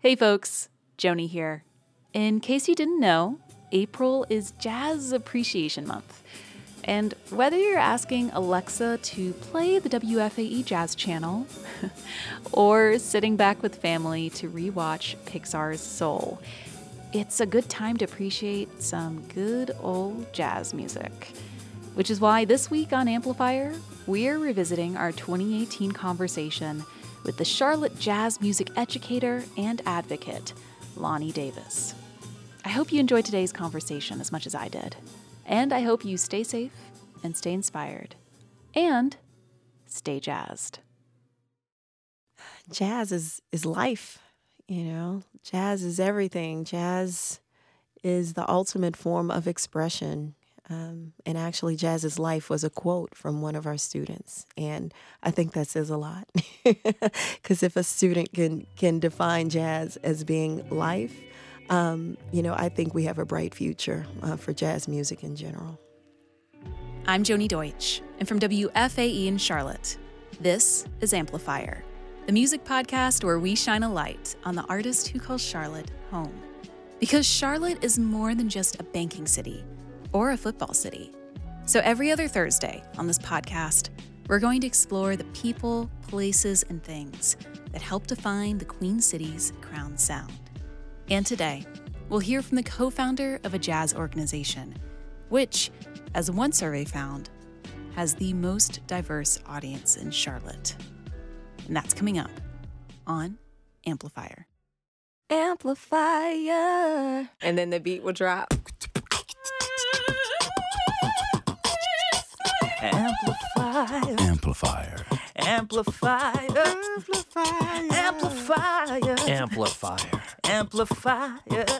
Hey folks, Joni here. In case you didn't know, April is Jazz Appreciation Month. And whether you're asking Alexa to play the WFAE Jazz Channel or sitting back with family to rewatch Pixar's Soul, it's a good time to appreciate some good old jazz music. Which is why this week on Amplifier, we're revisiting our 2018 conversation with the Charlotte jazz music educator and advocate, Lonnie Davis. I hope you enjoyed today's conversation as much as I did. And I hope you stay safe and stay inspired. And stay jazzed. Jazz is life, you know. Jazz is everything. Jazz is the ultimate form of expression. And actually, Jazz is life was a quote from one of our students. And I think that says a lot. Because if a student can define jazz as being life, I think we have a bright future for jazz music in general. I'm Joni Deutsch, and from WFAE in Charlotte, this is Amplifier, the music podcast where we shine a light on the artist who calls Charlotte home. Because Charlotte is more than just a banking city or a football city. So every other Thursday on this podcast, we're going to explore the people, places, and things that help define the Queen City's crown sound. And today, we'll hear from the co-founder of a jazz organization, which, as one survey found, has the most diverse audience in Charlotte. And that's coming up on Amplifier. Amplifier. And then the beat will drop. Amplifier. Amplifier. Amplifier. Amplifier. Amplifier. Amplifier. Amplifier.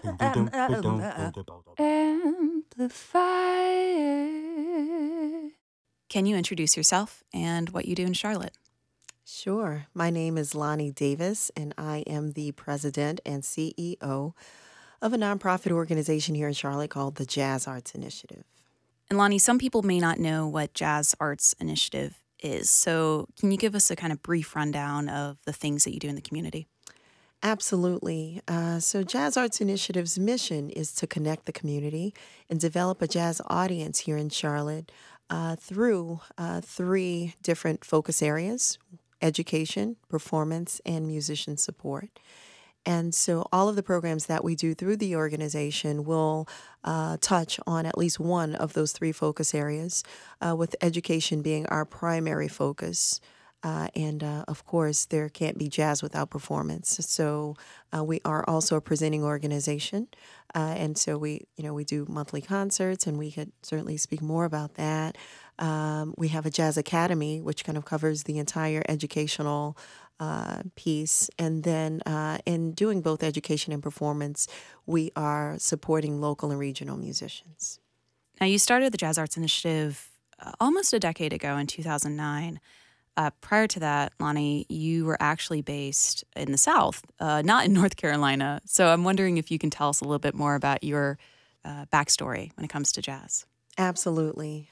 Can you introduce yourself and what you do in Charlotte? Sure. My name is Lonnie Davis, and I am the president and CEO of a nonprofit organization here in Charlotte called the Jazz Arts Initiative. And Lonnie, some people may not know what Jazz Arts Initiative is. So can you give us a kind of brief rundown of the things that you do in the community? Absolutely. So Jazz Arts Initiative's mission is to connect the community and develop a jazz audience here in Charlotte through three different focus areas: education, performance, and musician support. And so all of the programs that we do through the organization will touch on at least one of those three focus areas, with education being our primary focus. Of course, there can't be jazz without performance. So we are also a presenting organization. And so we do monthly concerts, and we could certainly speak more about that. We have a jazz academy, which kind of covers the entire educational piece. And then in doing both education and performance, we are supporting local and regional musicians. Now, you started the Jazz Arts Initiative almost a decade ago in 2009. Prior to that, Lonnie, you were actually based in the South, not in North Carolina. So I'm wondering if you can tell us a little bit more about your backstory when it comes to jazz. Absolutely.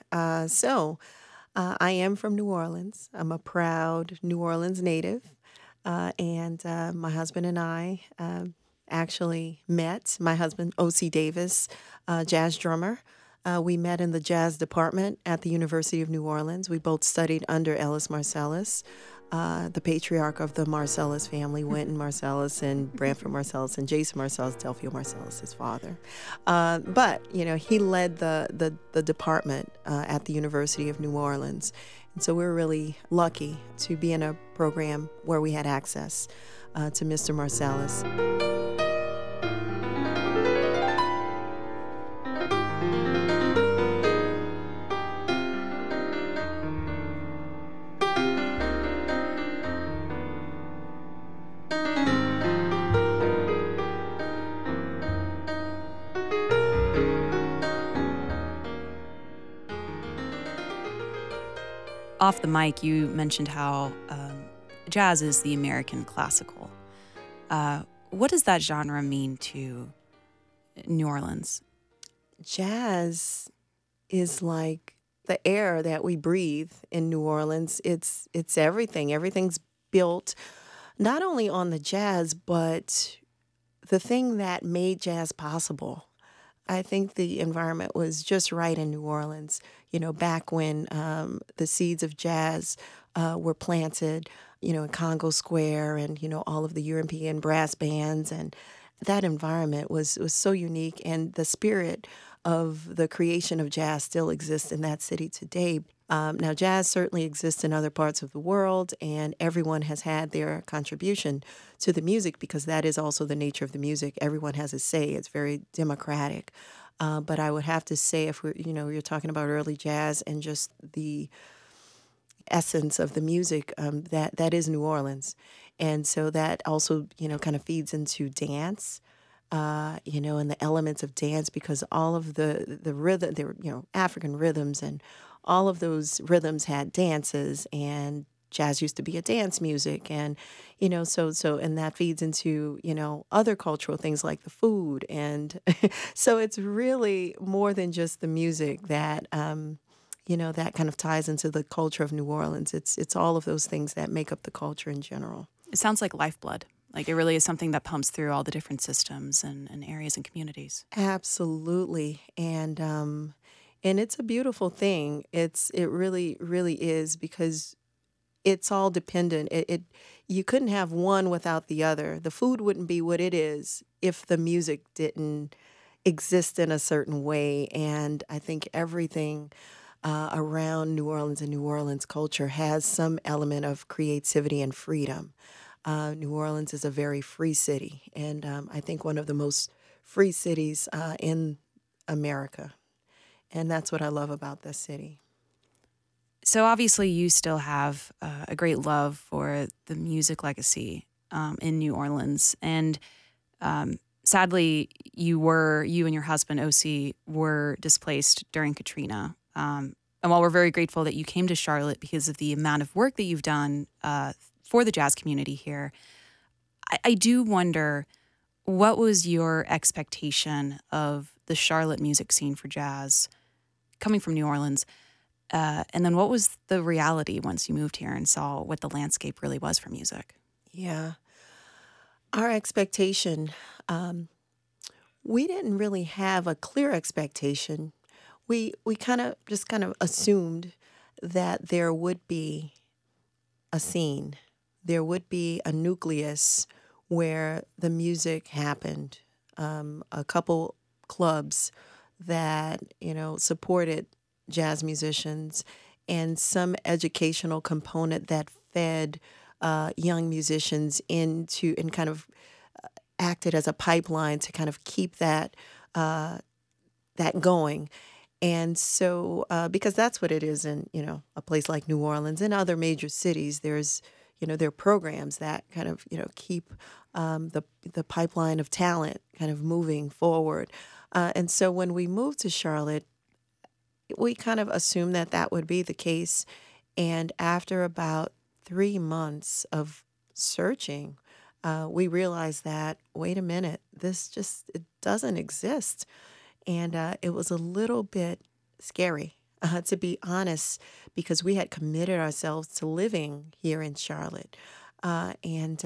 I am from New Orleans. I'm a proud New Orleans native. And my husband and I actually met. My husband, O.C. Davis, jazz drummer. We met in the jazz department at the University of New Orleans. We both studied under Ellis Marsalis, the patriarch of the Marsalis family, Wynton Marsalis and Branford Marsalis, and Jason Marsalis, Delphio Marsalis, his father. But he led the department at the University of New Orleans. And so we were really lucky to be in a program where we had access to Mr. Marsalis. Off the mic, you mentioned how jazz is the American classical. What does that genre mean to New Orleans? Jazz is like the air that we breathe in New Orleans. It's everything. Everything's built not only on the jazz, but the thing that made jazz possible, I think the environment was just right in New Orleans, back when the seeds of jazz were planted, in Congo Square and, all of the European brass bands. And that environment was so unique. And the spirit of the creation of jazz still exists in that city today. Now, jazz certainly exists in other parts of the world, and everyone has had their contribution to the music because that is also the nature of the music. Everyone has a say. It's very democratic. But I would have to say, if you're talking about early jazz and just the essence of the music, that is New Orleans, and so that also kind of feeds into dance. And the elements of dance because all of the rhythm, there were, African rhythms, and all of those rhythms had dances, and jazz used to be a dance music, and and that feeds into other cultural things like the food, and so it's really more than just the music that that kind of ties into the culture of New Orleans. It's all of those things that make up the culture in general. It sounds like lifeblood. Like it really is something that pumps through all the different systems and areas and communities. Absolutely, and it's a beautiful thing. It really really is because it's all dependent. You couldn't have one without the other. The food wouldn't be what it is if the music didn't exist in a certain way. And I think everything around New Orleans and New Orleans culture has some element of creativity and freedom. New Orleans is a very free city, and I think one of the most free cities in America. And that's what I love about this city. So obviously you still have a great love for the music legacy in New Orleans. And sadly, you and your husband, O.C., were displaced during Katrina. And while we're very grateful that you came to Charlotte because of the amount of work that you've done for the jazz community here, I do wonder, what was your expectation of the Charlotte music scene for jazz coming from New Orleans? And then what was the reality once you moved here and saw what the landscape really was for music? Yeah. Our expectation, we didn't really have a clear expectation. We kind of assumed that there would be a scene, there would be a nucleus where the music happened, a couple clubs that, supported jazz musicians, and some educational component that fed young musicians into and kind of acted as a pipeline to kind of keep that going. And so, because that's what it is in, a place like New Orleans and other major cities, there's, there are programs that kind of, keep the pipeline of talent kind of moving forward. And so when we moved to Charlotte, we kind of assumed that would be the case. And after about 3 months of searching, we realized that, wait a minute, it doesn't exist. And it was a little bit scary, to be honest, because we had committed ourselves to living here in Charlotte. And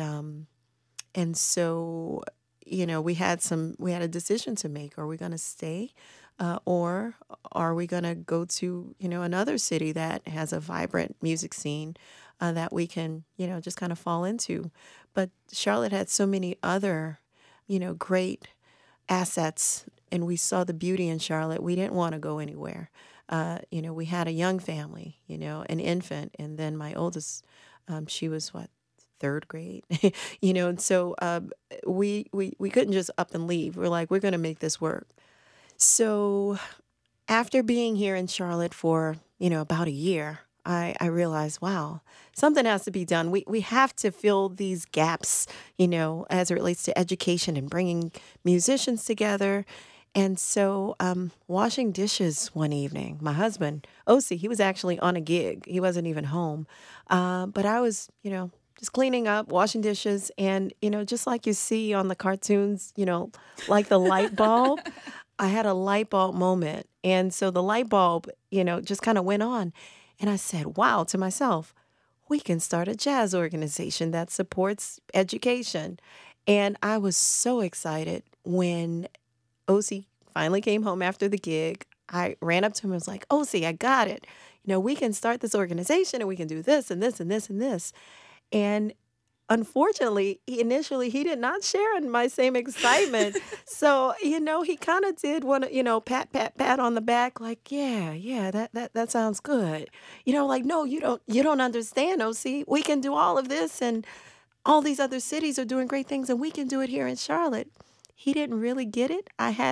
so, we had a decision to make. Are we going to stay? Or are we going to go to, another city that has a vibrant music scene that we can, just kind of fall into? But Charlotte had so many other, great assets, and we saw the beauty in Charlotte. We didn't want to go anywhere. We had a young family, an infant, and then my oldest, she was third grade, and so we couldn't just up and leave. We're like, we're going to make this work. So after being here in Charlotte for, about a year, I realized, wow, something has to be done. We have to fill these gaps, as it relates to education and bringing musicians together. And so washing dishes one evening, my husband, O.C., he was actually on a gig. He wasn't even home. But I was, just cleaning up, washing dishes. And, just like you see on the cartoons, like the light bulb, I had a light bulb moment. And so the light bulb, just kind of went on. And I said, wow, to myself, we can start a jazz organization that supports education. And I was so excited when OC finally came home after the gig. I ran up to him and was like, OC, I got it. We can start this organization and we can do this and this and this and this. And unfortunately, initially he did not share in my same excitement. So, he kind of did want to, pat, pat, pat on the back, like, yeah, that sounds good. Like, no, you don't understand, OC. We can do all of this, and all these other cities are doing great things, and we can do it here in Charlotte. He didn't really get it.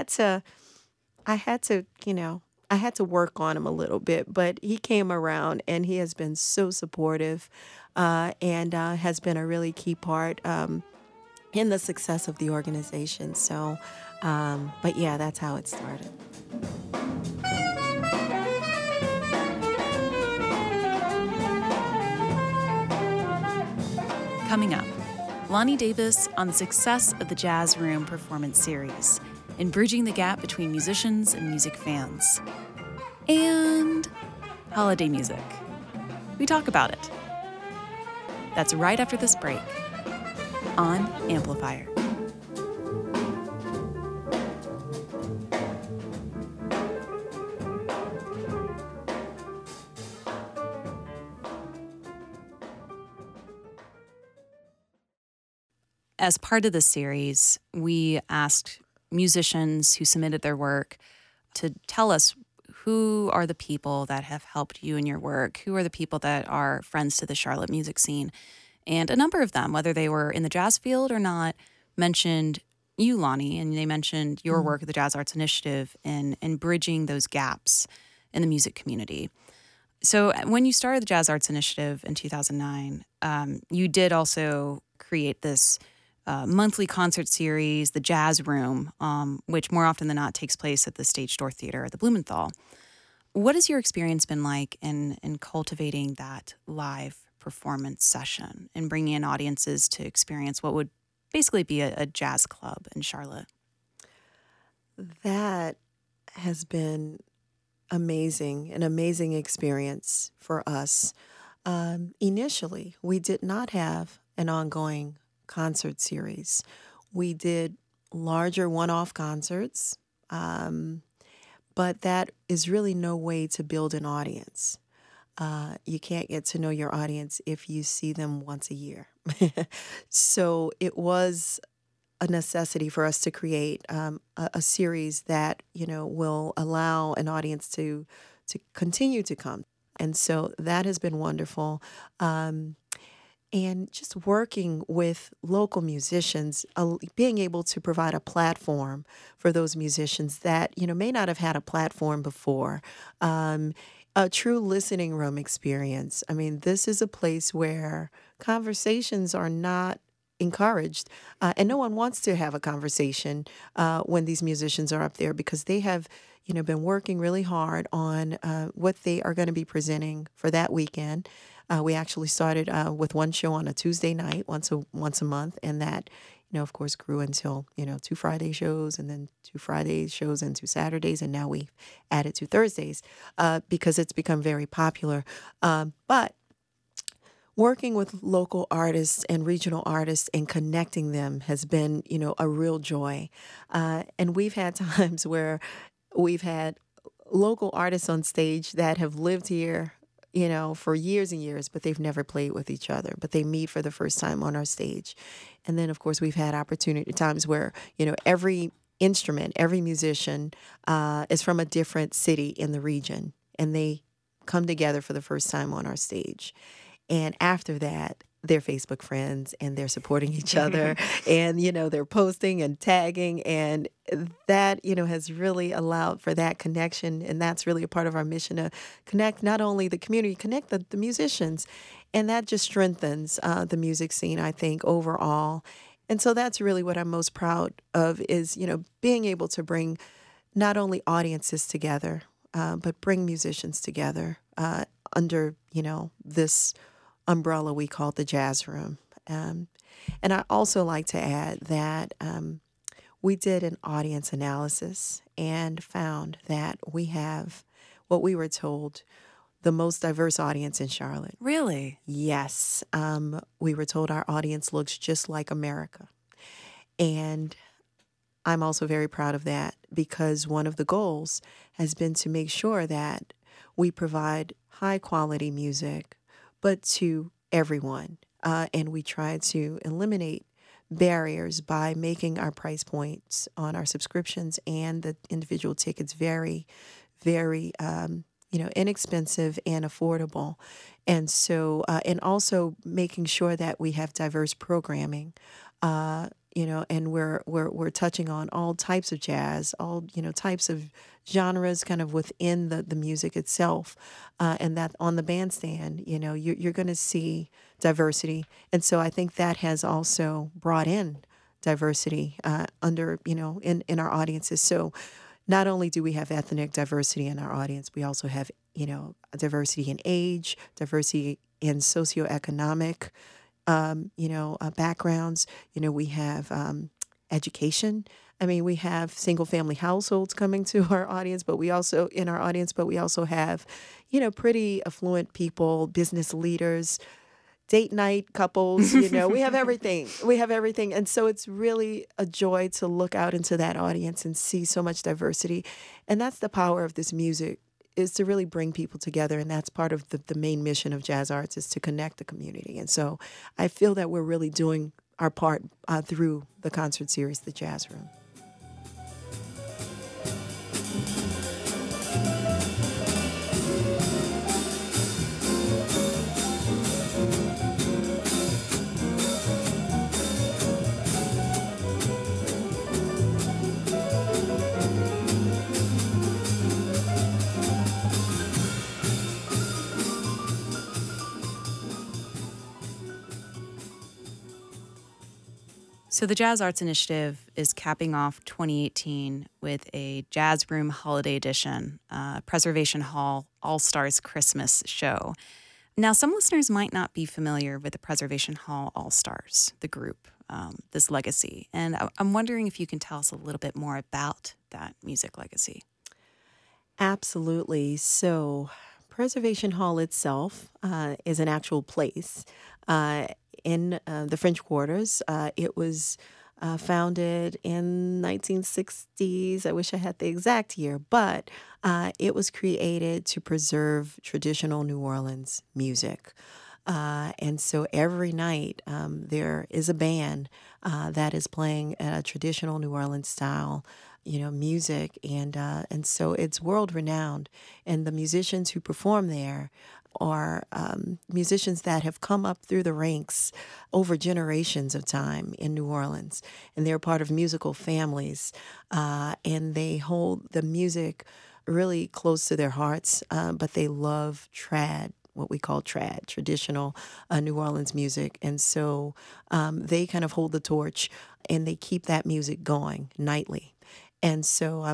I had to work on him a little bit, but he came around and he has been so supportive, and has been a really key part in the success of the organization. So, but yeah, that's how it started. Coming up, Lonnie Davis on the success of the Jazz Room Performance Series in bridging the gap between musicians and music fans. And holiday music. We talk about it. That's right after this break on Amplifier. As part of the series, we asked musicians who submitted their work to tell us who are the people that have helped you in your work, who are the people that are friends to the Charlotte music scene. And a number of them, whether they were in the jazz field or not, mentioned you, Lonnie, and they mentioned your work at the Jazz Arts Initiative in bridging those gaps in the music community. So when you started the Jazz Arts Initiative in 2009, you did also create this monthly concert series, the Jazz Room, which more often than not takes place at the Stage Door Theater at the Blumenthal. What has your experience been like in cultivating that live performance session and bringing in audiences to experience what would basically be a jazz club in Charlotte? That has been amazing, an amazing experience for us. Initially, we did not have an ongoing concert series. We did larger one-off concerts, but that is really no way to build an audience. You can't get to know your audience if you see them once a year. So it was a necessity for us to create a series that will allow an audience to continue to come, and so that has been wonderful. And just working with local musicians, being able to provide a platform for those musicians that may not have had a platform before. A true listening room experience. I mean, this is a place where conversations are not encouraged, and no one wants to have a conversation when these musicians are up there, because they have been working really hard on what they are going to be presenting for that weekend. We actually started with one show on a Tuesday night, once a month, and that of course grew until 2 Friday shows, and then 2 Friday shows and 2 Saturdays, and now we've added 2 Thursdays because it's become very popular. But working with local artists and regional artists and connecting them has been a real joy. And we've had times where we've had local artists on stage that have lived here for years and years, but they've never played with each other, but they meet for the first time on our stage. And then, of course, we've had times where, every instrument, every musician is from a different city in the region, and they come together for the first time on our stage. And after that, they're Facebook friends and they're supporting each other and, they're posting and tagging, and that, has really allowed for that connection. And that's really a part of our mission, to connect not only the community, connect the musicians. And that just strengthens the music scene, I think, overall. And so that's really what I'm most proud of, is, being able to bring not only audiences together, but bring musicians together under, this umbrella we call the Jazz Room. And I also like to add that we did an audience analysis and found that we have what we were told the most diverse audience in Charlotte. Really? Yes. We were told our audience looks just like America. And I'm also very proud of that because one of the goals has been to make sure that we provide high quality music, but to everyone. And we try to eliminate barriers by making our price points on our subscriptions and the individual tickets very, very, inexpensive and affordable. And so, and also making sure that we have diverse programming. And we're touching on all types of jazz, all types of genres, kind of within the music itself, and that on the bandstand, you're going to see diversity, and so I think that has also brought in diversity under in our audiences. So not only do we have ethnic diversity in our audience, we also have diversity in age, diversity in socioeconomic backgrounds. We have education. I mean, we have single family households coming to our audience, but we also have, pretty affluent people, business leaders, date night couples. We have everything. We have everything. And so it's really a joy to look out into that audience and see so much diversity. And that's the power of this music, is to really bring people together. And that's part of the main mission of Jazz Arts, is to connect the community. And so I feel that we're really doing our part through the concert series, The Jazz Room. So the Jazz Arts Initiative is capping off 2018 with a Jazz Room Holiday Edition, Preservation Hall All-Stars Christmas show. Now, some listeners might not be familiar with the Preservation Hall All-Stars, the group, this legacy. And I'm wondering if you can tell us a little bit more about that music legacy. Absolutely. So Preservation Hall itself is an actual place in the French Quarters. It was founded in 1960s. I wish I had the exact year, but it was created to preserve traditional New Orleans music. And so every night there is a band that is playing a traditional New Orleans style music, and so it's world renowned. And the musicians who perform there are musicians that have come up through the ranks over generations of time in New Orleans, and they're part of musical families, and they hold the music really close to their hearts, but they love what we call trad, traditional New Orleans music. And so they kind of hold the torch, and they keep that music going nightly. And so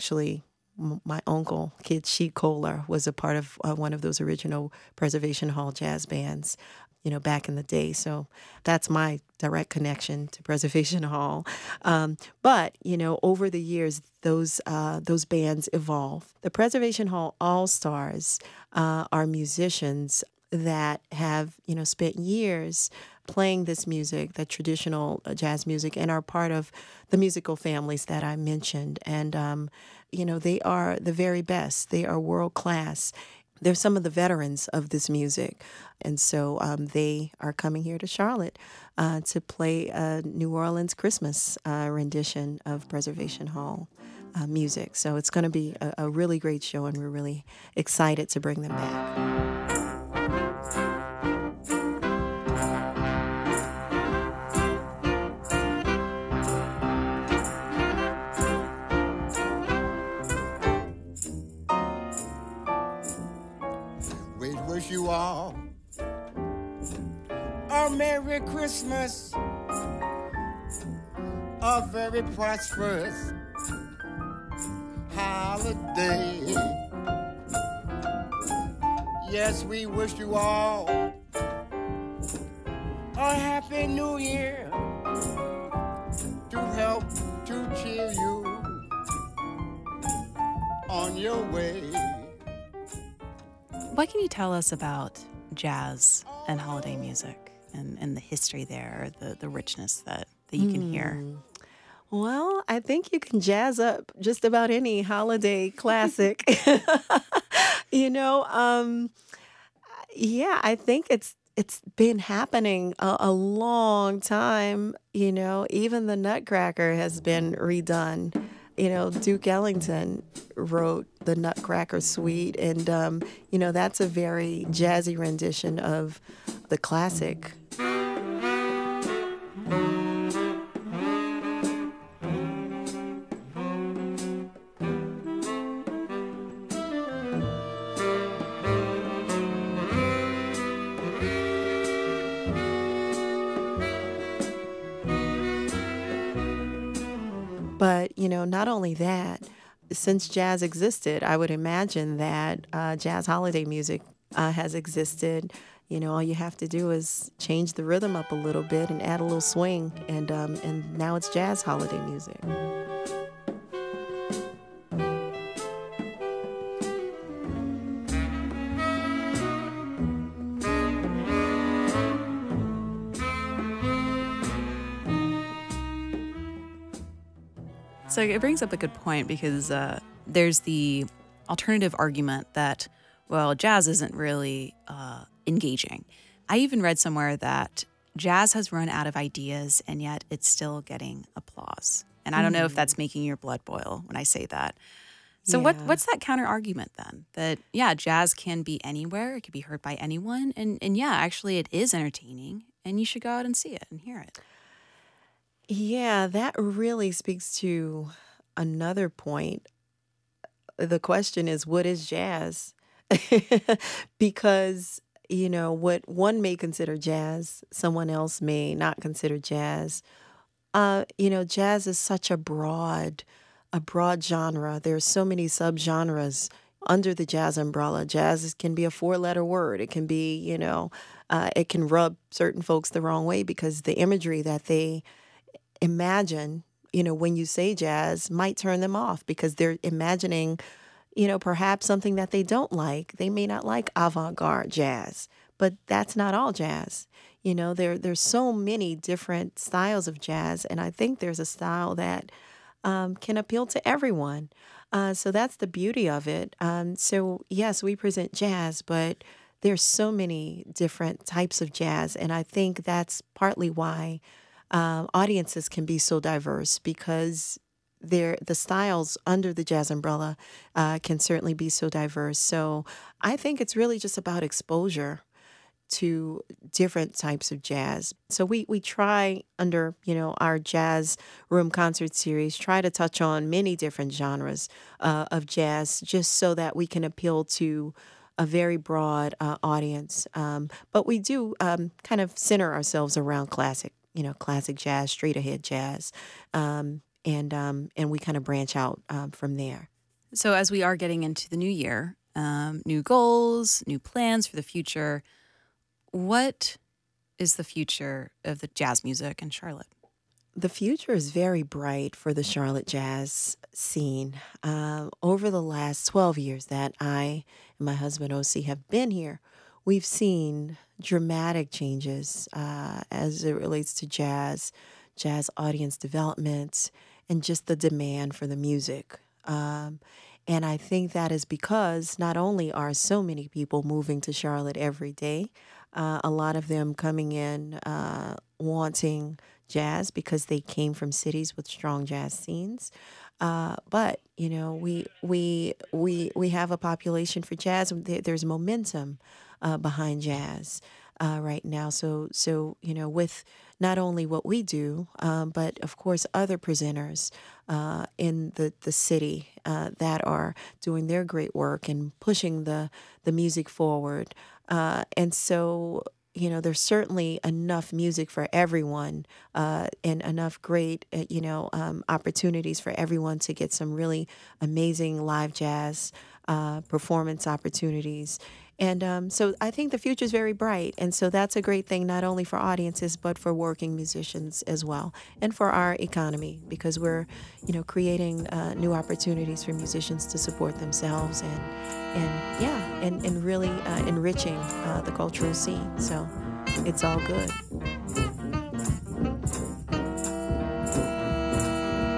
my uncle, Kid Sheet Kohler, was a part of one of those original Preservation Hall jazz bands, back in the day. So that's my direct connection to Preservation Hall. But over the years, those bands evolve. The Preservation Hall All-Stars are musicians that have, spent years playing this music, that traditional jazz music, and are part of the musical families that I mentioned. And, they are the very best. They are world class. They're some of the veterans of this music. And so they are coming here to Charlotte to play a New Orleans Christmas rendition of Preservation Hall music. So it's going to be a really great show, and we're really excited to bring them back. Wish you all a Merry Christmas, a very prosperous holiday. Yes, we wish you all a Happy New Year to help to cheer you on your way. What can you tell us about jazz and holiday music and the history there, the richness that you can hear? Well, I think you can jazz up just about any holiday classic. you know, um, yeah, I think it's been happening a long time. Even the Nutcracker has been redone. Duke Ellington wrote the Nutcracker Suite, and that's a very jazzy rendition of the classic. But, not only that, since jazz existed, I would imagine that jazz holiday music has existed. All you have to do is change the rhythm up a little bit and add a little swing, and now it's jazz holiday music. So it brings up a good point because there's the alternative argument that, well, jazz isn't really engaging. I even read somewhere that jazz has run out of ideas and yet it's still getting applause. And I don't know if that's making your blood boil when I say that. So Yeah. what's that counter argument then? That, yeah, jazz can be anywhere. It can be heard by anyone. And yeah, actually it is entertaining and you should go out and see it and hear it. Yeah, that really speaks to another point. The question is, what is jazz? Because, what one may consider jazz, someone else may not consider jazz. Jazz is such a broad genre. There's so many subgenres under the jazz umbrella. Can be a four-letter word. It can be, it can rub certain folks the wrong way because the imagery that they imagine, when you say jazz might turn them off because they're imagining, perhaps something that they don't like. They may not like avant-garde jazz, but that's not all jazz. There's so many different styles of jazz, and I think there's a style that can appeal to everyone. So that's the beauty of it. So yes, we present jazz, but there's so many different types of jazz, and I think that's partly why audiences can be so diverse because the styles under the jazz umbrella can certainly be so diverse. So I think it's really just about exposure to different types of jazz. So we try under, our Jazz Room concert series, try to touch on many different genres of jazz just so that we can appeal to a very broad audience. But we do kind of center ourselves around classic jazz, straight ahead jazz. And we kind of branch out from there. So as we are getting into the new year, new goals, new plans for the future, what is the future of the jazz music in Charlotte? The future is very bright for the Charlotte jazz scene. Over the last 12 years that I and my husband, O.C., have been here, we've seen dramatic changes as it relates to jazz audience development, and just the demand for the music. And I think that is because not only are so many people moving to Charlotte every day, a lot of them coming in wanting jazz because they came from cities with strong jazz scenes. But we have a population for jazz. There's momentum behind jazz right now. So with not only what we do, but of course other presenters in the city that are doing their great work and pushing the music forward. And so, there's certainly enough music for everyone and enough great, opportunities for everyone to get some really amazing live jazz performance opportunities. And so I think the future is very bright. And so that's a great thing, not only for audiences, but for working musicians as well, and for our economy, because we're, creating new opportunities for musicians to support themselves and really enriching the cultural scene. So it's all good.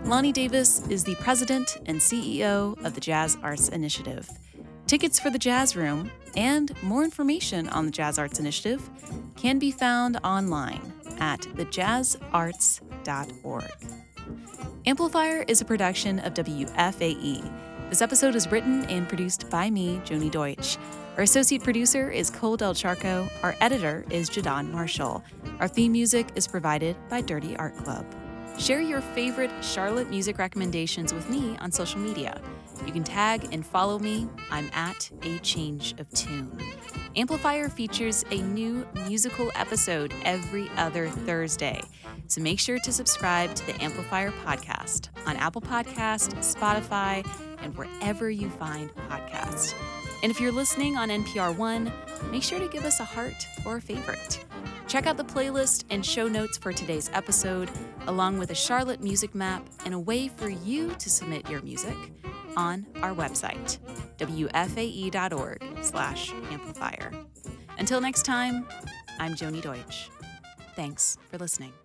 Lonnie Davis is the president and CEO of the Jazz Arts Initiative. Tickets for the Jazz Room and more information on the Jazz Arts Initiative can be found online at thejazzarts.org. Amplifier is a production of WFAE. This episode is written and produced by me, Joni Deutsch. Our associate producer is Cole Del Charco. Our editor is Jadon Marshall. Our theme music is provided by Dirty Art Club. Share your favorite Charlotte music recommendations with me on social media. You can tag and follow me. I'm at A Change of Tune. Amplifier features a new musical episode every other Thursday. So make sure to subscribe to the Amplifier podcast on Apple Podcasts, Spotify, and wherever you find podcasts. And if you're listening on NPR One, make sure to give us a heart or a favorite. Check out the playlist and show notes for today's episode, along with a Charlotte music map and a way for you to submit your music on our website, wfae.org/amplifier. Until next time, I'm Joni Deutsch. Thanks for listening.